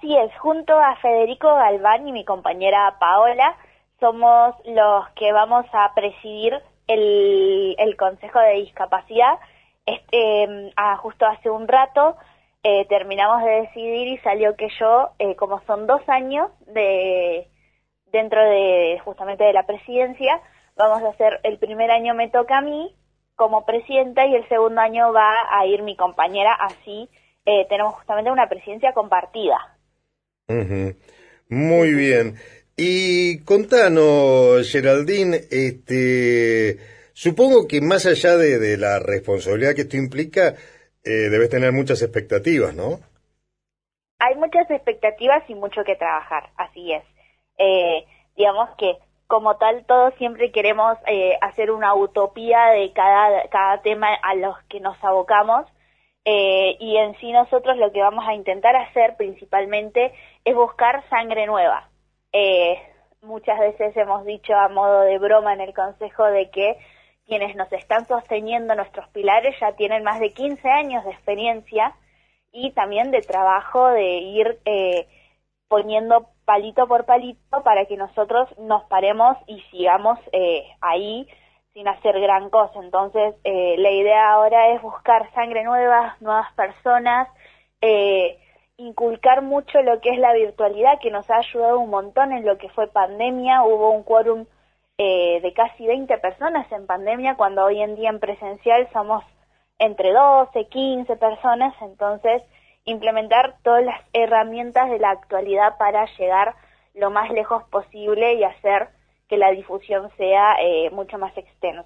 Así es, junto a Federico Galván y mi compañera Paola, somos los que vamos a presidir el Consejo de Discapacidad. Justo hace un rato terminamos de decidir y salió que yo, como son 2 años dentro de justamente de la presidencia, vamos a hacer, el primer año me toca a mí como presidenta y el segundo año va a ir mi compañera, así tenemos justamente una presidencia compartida. Ujú. Muy bien. Y contanos, Geraldine, supongo que más allá de la responsabilidad que esto implica, debes tener muchas expectativas, ¿no? Hay muchas expectativas y mucho que trabajar, así es. Digamos que como tal todos siempre queremos hacer una utopía de cada tema a los que nos abocamos, y en sí nosotros lo que vamos a intentar hacer principalmente es buscar sangre nueva. Muchas veces hemos dicho a modo de broma en el Consejo de que quienes nos están sosteniendo, nuestros pilares, ya tienen más de 15 años de experiencia y también de trabajo de ir poniendo palito por palito para que nosotros nos paremos y sigamos ahí sin hacer gran cosa. Entonces, la idea ahora es buscar sangre nueva, nuevas personas, inculcar mucho lo que es la virtualidad, que nos ha ayudado un montón en lo que fue pandemia. Hubo un quórum de casi 20 personas en pandemia, cuando hoy en día en presencial somos entre 12, 15 personas. Entonces, implementar todas las herramientas de la actualidad para llegar lo más lejos posible y hacer que la difusión sea mucho más extensa.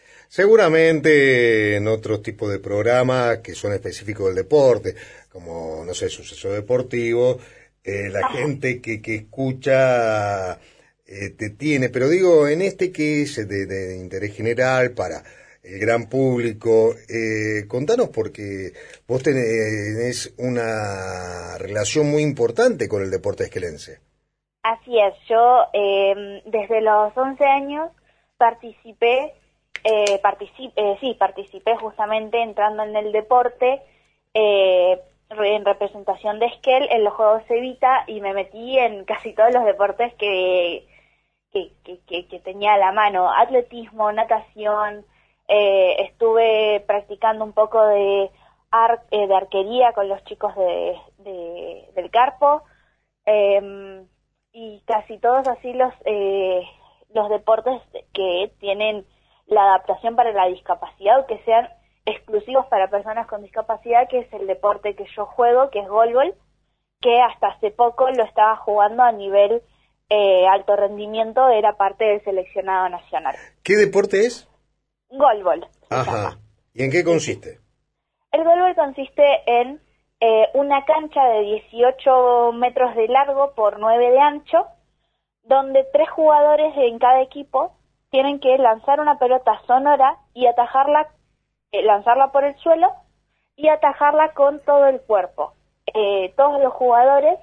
Seguramente en otros tipos de programas que son específicos del deporte, como, no sé, Suceso Deportivo, la gente que escucha te tiene, pero digo, en este que es de interés general para el gran público, contanos porque vos tenés una relación muy importante con el deporte esquelense. Así es, yo desde los 11 años participé justamente entrando en el deporte, en representación de Esquel en los Juegos Evita, y me metí en casi todos los deportes que tenía a la mano: atletismo, natación, estuve practicando un poco de arquería con los chicos del Carpo, y casi todos así los deportes que tienen la adaptación para la discapacidad o que sean exclusivos para personas con discapacidad, que es el deporte que yo juego, que es goalball, que hasta hace poco lo estaba jugando a nivel alto rendimiento, era parte del seleccionado nacional. ¿Qué deporte es? Goalball. Ajá. ¿Y en qué consiste? El goalball consiste en una cancha de 18 metros de largo por 9 de ancho, donde 3 jugadores en cada equipo tienen que lanzar una pelota sonora y atajarla, lanzarla por el suelo y atajarla con todo el cuerpo. Todos los jugadores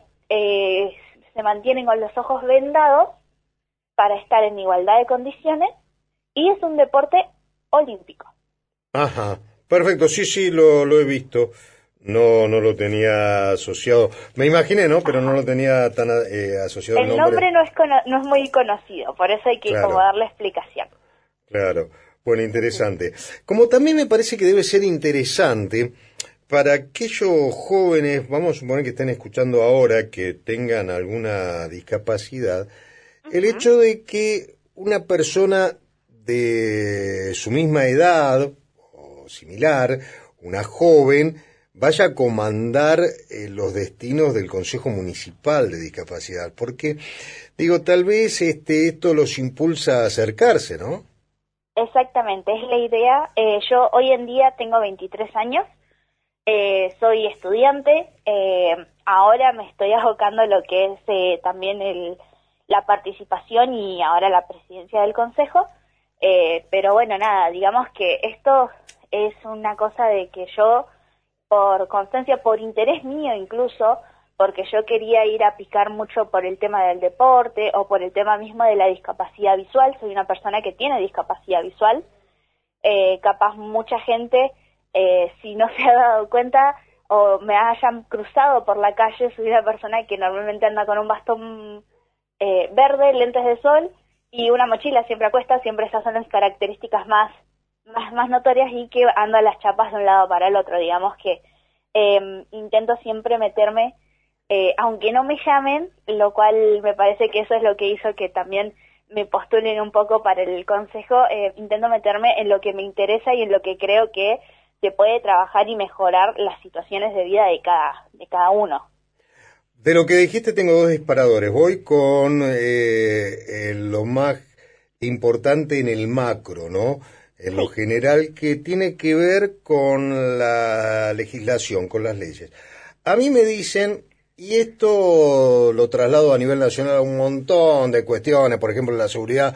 se mantienen con los ojos vendados para estar en igualdad de condiciones, y es un deporte olímpico. Ajá, perfecto, sí, lo he visto. No lo tenía asociado. Me imaginé, ¿no? Pero no lo tenía tan asociado el nombre. No es muy conocido, por eso hay que Claro, como darle explicación. claro. Bueno, interesante. Como también me parece que debe ser interesante para aquellos jóvenes, vamos a suponer que estén escuchando ahora, que tengan alguna discapacidad, el hecho de que una persona de su misma edad o similar, una joven, vaya a comandar los destinos del Consejo Municipal de Discapacidad, porque, digo, tal vez esto los impulsa a acercarse, ¿no? Exactamente, es la idea. Yo hoy en día tengo 23 años, soy estudiante, ahora me estoy abocando a lo que es también la participación y ahora la presidencia del Consejo, pero bueno, nada, digamos que esto es una cosa de que yo, por constancia, por interés mío incluso, porque yo quería ir a picar mucho por el tema del deporte o por el tema mismo de la discapacidad visual. Soy una persona que tiene discapacidad visual, capaz mucha gente, si no se ha dado cuenta o me hayan cruzado por la calle, soy una persona que normalmente anda con un bastón verde, lentes de sol y una mochila siempre a cuestas. Siempre esas son las características más notorias, y que ando a las chapas de un lado para el otro. Digamos que intento siempre meterme, aunque no me llamen, lo cual me parece que eso es lo que hizo que también me postulen un poco para el consejo. Intento meterme en lo que me interesa y en lo que creo que se puede trabajar y mejorar las situaciones de vida de cada uno. De lo que dijiste tengo dos disparadores. Voy con lo más importante en el macro, ¿no? En lo general, que tiene que ver con la legislación, con las leyes. A mí me dicen, y esto lo traslado a nivel nacional a un montón de cuestiones, por ejemplo, la seguridad,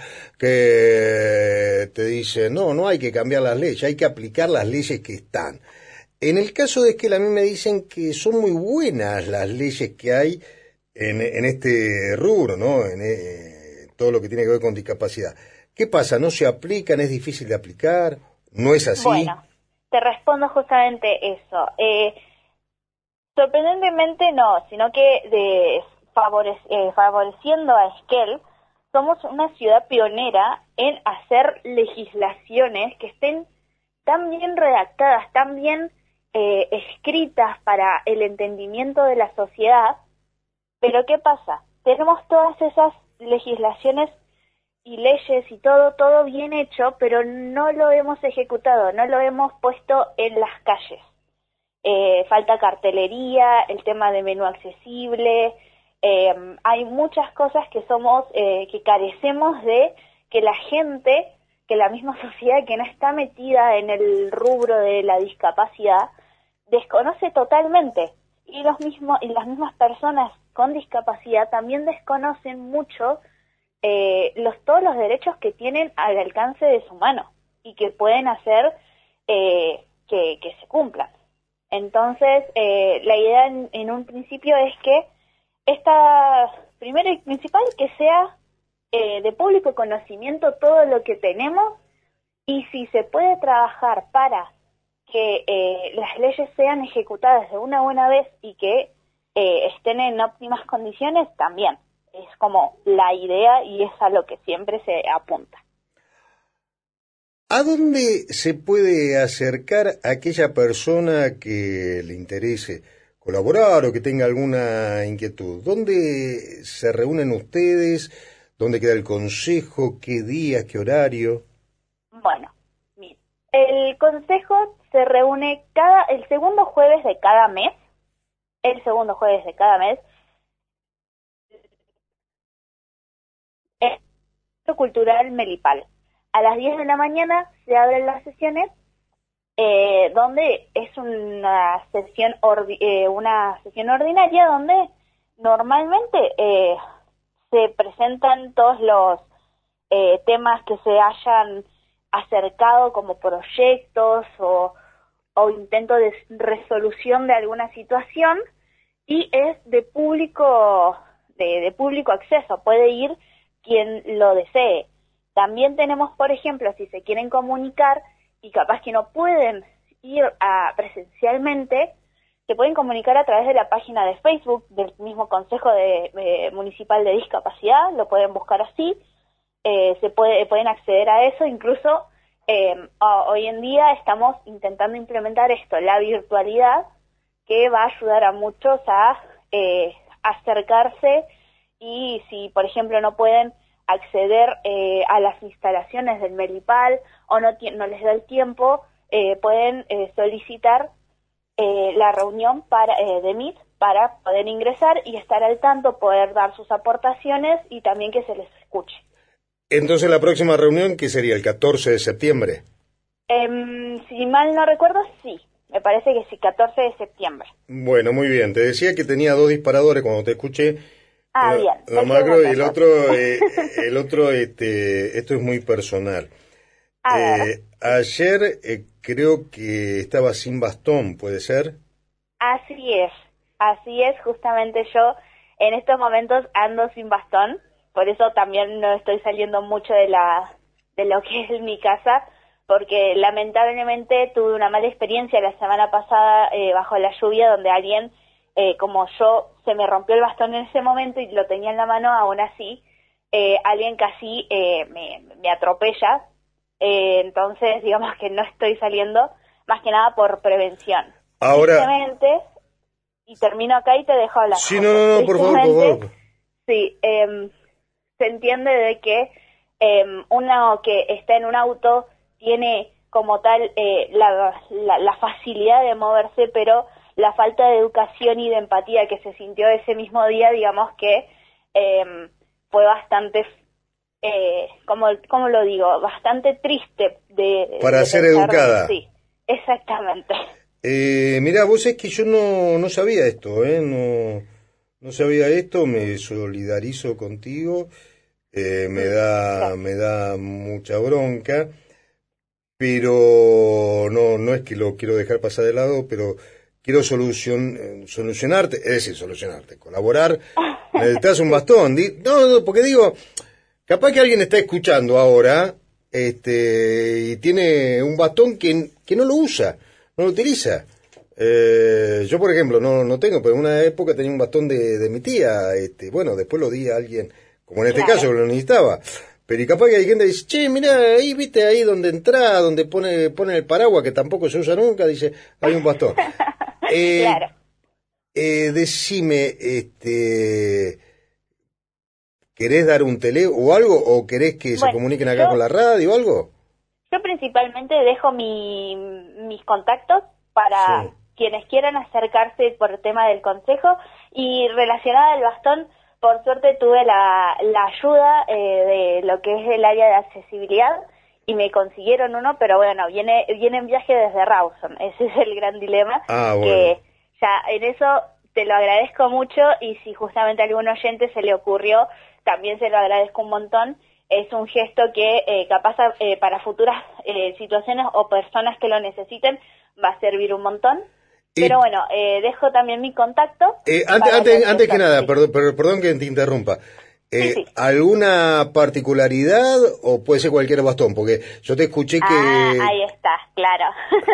que te dicen, no hay que cambiar las leyes, hay que aplicar las leyes que están. En el caso de Esquel, a mí me dicen que son muy buenas las leyes que hay en este rubro, ¿no? Todo lo que tiene que ver con discapacidad. ¿Qué pasa? ¿No se aplican? ¿Es difícil de aplicar? ¿No es así? Bueno, te respondo justamente eso. Sorprendentemente no, sino que favoreciendo a Esquel, somos una ciudad pionera en hacer legislaciones que estén tan bien redactadas, tan bien escritas para el entendimiento de la sociedad. Pero ¿qué pasa? Tenemos todas esas legislaciones y leyes y todo bien hecho, pero no lo hemos ejecutado, no lo hemos puesto en las calles. Falta cartelería, el tema de menú accesible, hay muchas cosas que carecemos de que la gente, que la misma sociedad que no está metida en el rubro de la discapacidad, desconoce totalmente. Y las mismas personas con discapacidad también desconocen mucho todos los derechos que tienen al alcance de su mano y que pueden hacer que se cumplan. Entonces, la idea en un principio es que primero y principal, que sea de público conocimiento todo lo que tenemos, y si se puede trabajar para que las leyes sean ejecutadas de una buena vez y que estén en óptimas condiciones, también. Es como la idea y es a lo que siempre se apunta. ¿A dónde se puede acercar a aquella persona que le interese colaborar o que tenga alguna inquietud? ¿Dónde se reúnen ustedes? ¿Dónde queda el consejo? ¿Qué día? ¿Qué horario? Bueno, mire, el consejo se reúne el segundo jueves de cada mes. El segundo jueves de cada mes. El Centro Cultural Melipal. A las 10 de la mañana se abren las sesiones, donde es una sesión ordinaria, donde normalmente se presentan todos los temas que se hayan acercado como proyectos o intento de resolución de alguna situación, y es de público acceso, puede ir quien lo desee. También tenemos, por ejemplo, si se quieren comunicar y capaz que no pueden ir presencialmente, se pueden comunicar a través de la página de Facebook del mismo Consejo Municipal de Discapacidad. Lo pueden buscar así, pueden acceder a eso. Incluso hoy en día estamos intentando implementar la virtualidad, que va a ayudar a muchos a acercarse, y si, por ejemplo, no pueden acceder a las instalaciones del Melipal o no les da el tiempo, pueden solicitar la reunión de Meet para poder ingresar y estar al tanto, poder dar sus aportaciones y también que se les escuche. Entonces, la próxima reunión, ¿qué sería? ¿El 14 de septiembre? Si mal no recuerdo, sí. Me parece que sí, 14 de septiembre. Bueno, muy bien. Te decía que tenía dos disparadores cuando te escuché. Bien. La macro y el otro, esto es muy personal. Ayer creo que estaba sin bastón, ¿puede ser? Así es, justamente yo en estos momentos ando sin bastón, por eso también no estoy saliendo mucho de lo que es mi casa, porque lamentablemente tuve una mala experiencia la semana pasada bajo la lluvia, donde alguien, como yo, se me rompió el bastón en ese momento y lo tenía en la mano, aún así, alguien casi me atropella, entonces digamos que no estoy saliendo, más que nada por prevención. Ahora... Tristemente, y termino acá y te dejo hablar. Sí, no, por favor. Sí, se entiende de que uno que está en un auto tiene como tal la facilidad de moverse, pero la falta de educación y de empatía que se sintió ese mismo día, digamos que fue bastante, ¿cómo lo digo? Bastante triste para ser educada. Sí, exactamente. Mirá, vos es que yo no sabía esto, no sabía esto, me solidarizo contigo, me da mucha bronca, pero no es que lo quiero dejar pasar de lado, pero quiero solucionarte, colaborar, necesitas un bastón, no, porque digo, capaz que alguien está escuchando ahora, y tiene un bastón que no lo usa, no lo utiliza. Yo, por ejemplo, no tengo, pero en una época tenía un bastón de mi tía, bueno, después lo di a alguien, como en este caso, que lo necesitaba. Pero y capaz que hay gente que dice, che, mirá, ahí, viste, ahí donde entra, donde pone el paraguas, que tampoco se usa nunca, dice, hay un bastón. Claro. Decime, ¿querés dar un teléfono o algo? ¿O querés que se comuniquen acá con la radio o algo? Yo principalmente dejo mis contactos para quienes quieran acercarse por el tema del consejo, y relacionada al bastón, por suerte tuve la ayuda de lo que es el área de accesibilidad y me consiguieron uno, pero bueno, viene en viaje desde Rawson, ese es el gran dilema, que ya en eso te lo agradezco mucho, y si justamente a algún oyente se le ocurrió, también se lo agradezco un montón. Es un gesto que capaz para futuras situaciones o personas que lo necesiten va a servir un montón. Pero bueno, dejo también mi contacto. Antes que nada, perdón que te interrumpa. Sí. ¿Alguna particularidad o puede ser cualquier bastón? Porque yo te escuché que... Ahí está, claro.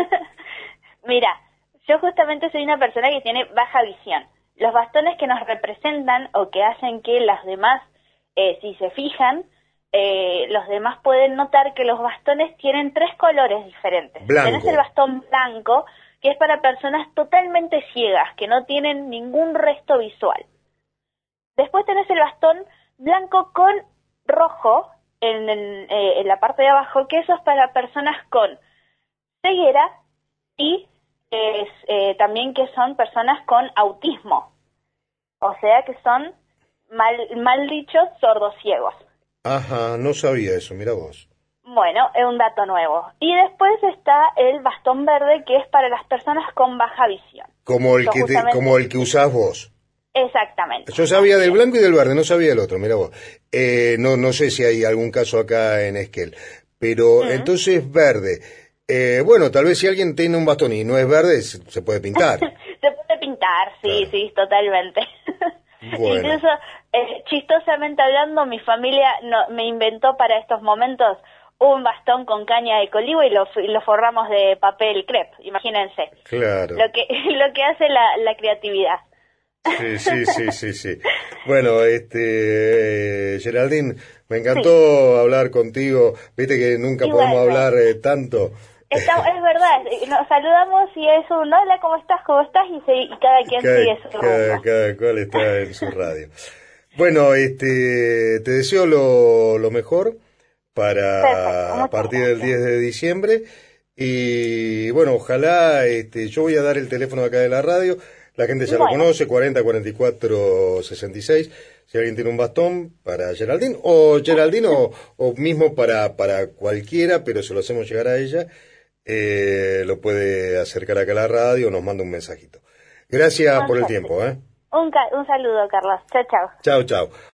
Mira, yo justamente soy una persona que tiene baja visión. Los bastones que nos representan o que hacen que las demás, si se fijan, los demás pueden notar que los bastones tienen 3 colores diferentes. Tenés el bastón blanco, que es para personas totalmente ciegas, que no tienen ningún resto visual. Después tenés el bastón blanco con rojo en la parte de abajo, que eso es para personas con ceguera y también que son personas con autismo. O sea que son, mal dicho, sordos ciegos. Ajá, no sabía eso, mira vos. Bueno, es un dato nuevo. Y después está el bastón verde, que es para las personas con baja visión. Como el que usás vos. Exactamente. Yo sabía del blanco y del verde, no sabía del otro, mira vos. No sé si hay algún caso acá en Esquel. Pero entonces verde. Bueno, tal vez si alguien tiene un bastón y no es verde, se puede pintar. Se puede pintar, sí, claro. Sí, totalmente. Bueno. Incluso, chistosamente hablando, mi familia me inventó para estos momentos un bastón con caña de coligüe y lo forramos de papel crepe, imagínense. Claro. Lo que hace la creatividad. Sí. Bueno, Geraldine, me encantó hablar contigo. Viste que nunca podemos hablar tanto. Es verdad, nos saludamos y es un hola, ¿cómo estás? Y cada quien sigue su rumbo. Cada cual está en su radio. Bueno, te deseo lo mejor para a partir del 10 de diciembre. Y bueno, ojalá, yo voy a dar el teléfono acá de la radio. La gente ya lo conoce, 40 44 66. Si alguien tiene un bastón para Geraldine, o mismo para cualquiera, pero se lo hacemos llegar a ella, lo puede acercar acá a la radio o nos manda un mensajito. Gracias por el tiempo. Un saludo, Carlos. Chao. Chao.